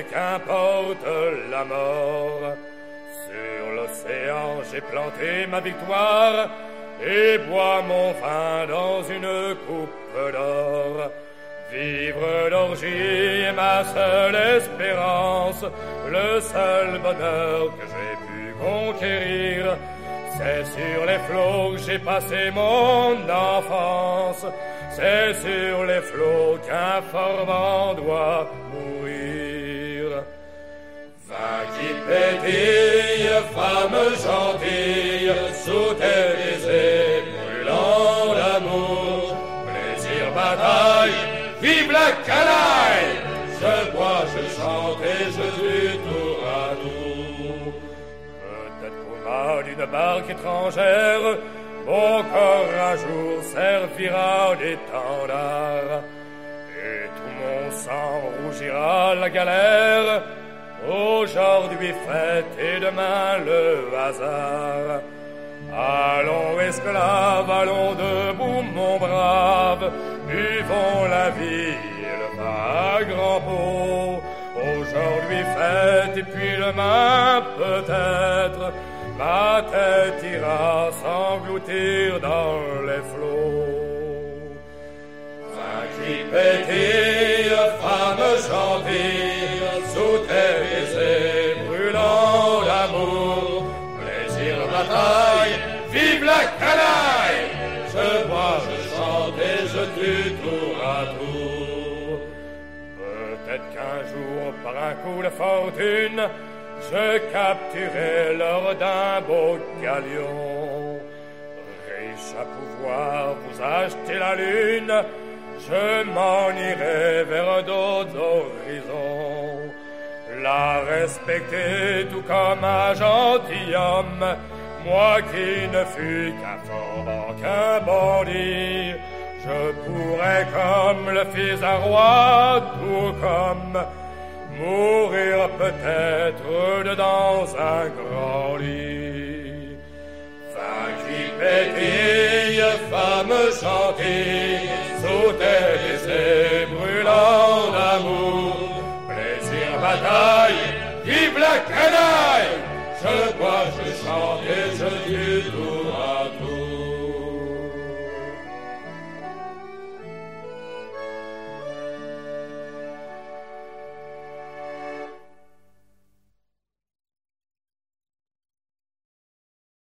qu'importe la mort. Sur l'océan, j'ai planté ma victoire et bois mon vin dans une coupe d'or. Vivre d'orgie est ma seule espérance, le seul bonheur que j'ai pu conquérir. C'est sur les flots que j'ai passé mon enfance, c'est sur les flots qu'un formant doit mourir. Vin qui pétille, femme gentille, sous tes baisers brûlants d'amour, plaisir, bataille, vive la canaille! Je bois, je chante et je tue tour à tour. Peut-être qu'au mât d'une barque étrangère, mon corps un jour servira d'étendard, et tout mon sang rougira la galère. Aujourd'hui fête et demain le hasard. Allons esclaves, allons debout mon brave, buvons la vie et le vin à grands pots. Aujourd'hui fête et puis demain peut-être ma tête ira s'engloutir dans les flots. Vin qui pétille, femme gentille, sous tes baisers brûlants d'amour, plaisir, bataille, vive la canaille! Je bois, je chante et je tue tour à tour. Peut-être qu'un jour, par un coup de fortune, je capturerai l'or d'un beau galion. Riche à pouvoir vous acheter la lune, je m'en irai vers d'autres horizons. La respecter tout comme un gentilhomme, moi qui ne fus qu'un forban, qu'un bandit. Je pourrais comme le fils d'un roi, tout comme mourir peut-être dans un grand lit. Vin qui pétille, femme gentille, sous tes baisers brûlants d'amour, plaisir, bataille, vive la canaille! Je bois, je chante et je